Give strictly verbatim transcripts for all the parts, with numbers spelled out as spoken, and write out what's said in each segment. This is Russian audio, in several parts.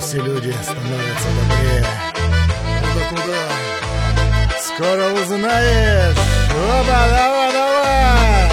все люди становятся добрее. Куда, куда? Скоро узнаешь. Опа, давай, давай.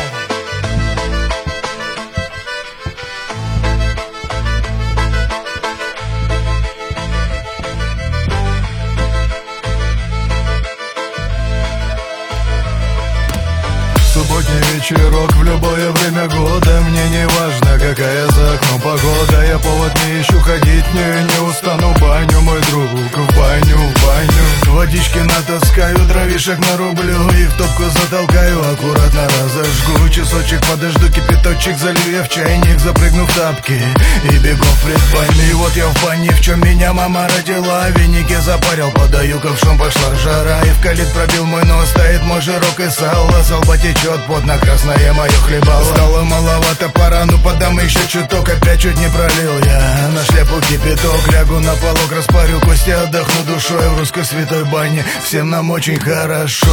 Субботний вечерок в любое время года. Мне не важно, какая за окном погода. Я повод не ищу, ходить не, не устану. Баню, мой друг, в баню, в баню. Водички натаскаю, дровишек нарублю и в топку затолкаю, аккуратно разожгу. Часочек подожду, кипяточек залью я в чайник, запрыгну в тапки и бегу в предбанник. И вот я в бане, в чем меня мама родила. Веники запарил, подаю ковшом, пошла жара. И в калит пробил мой нос, стоит мой жирок и сало. С лба течет под на красное мое хлебало. Стало маловато, пора, ну подам еще чуток. Опять чуть не пролил я на шляпу кипяток. Лягу на полок, распарю кости, отдохну душой в русской святой бане. Всем нам очень хорошо.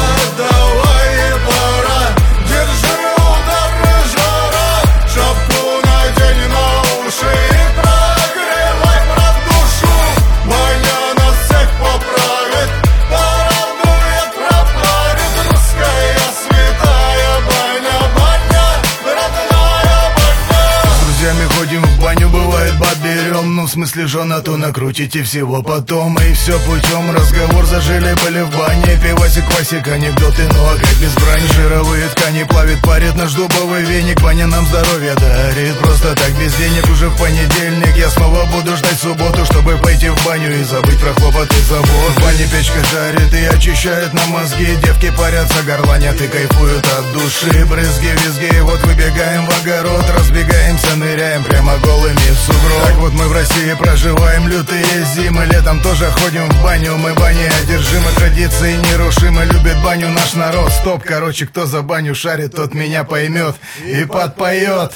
Давай, пора, держи удар жара. Шапку надень на уши и прогревай, брат, душу. Баня нас всех поправит, порадует, пропарит. Русская святая баня, баня, родная баня. С друзьями ходим в баню, бывает баб берем. Ну в смысле жена, то накрутите всего потом. И все путем, разговор зажили были в бане. Пивасик, квасик, анекдоты, ну а как без брани. Жировые ткани плавит, парит наш дубовый веник. Баня нам здоровье дарит, просто так без денег. Уже в понедельник я снова буду ждать субботу, чтобы пойти в баню и забыть про хлопоты и забот. В бане печка жарит и очищает нам мозги. Девки парятся, горланят и кайфуют от души. Брызги, визги, вот выбегаем в огород. Разбегаемся, ныряем прямо голыми в сугроб. Так вот мы в России проживаем лютые зимы. Летом тоже ходим в баню, мы бани одержимы. Традиции нерушимы, любит баню наш народ. Стоп, короче, кто за баню шарит, тот меня поймет и подпоет.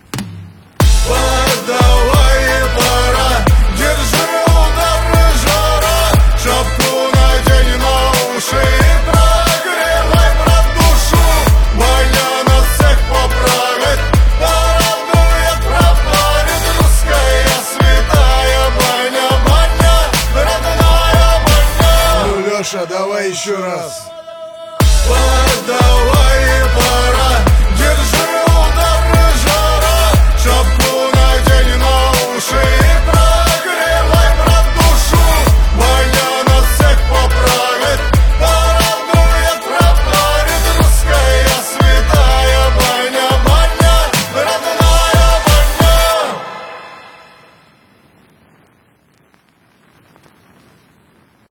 Давай, пора, держи удар жара. Шапку надень на уши и прогревай, брат, душу. Баня нас всех поправит, порадует, пропарит. Русская святая баня, баня, родная баня. Ну, Леша, давай еще раз. Давай, пора.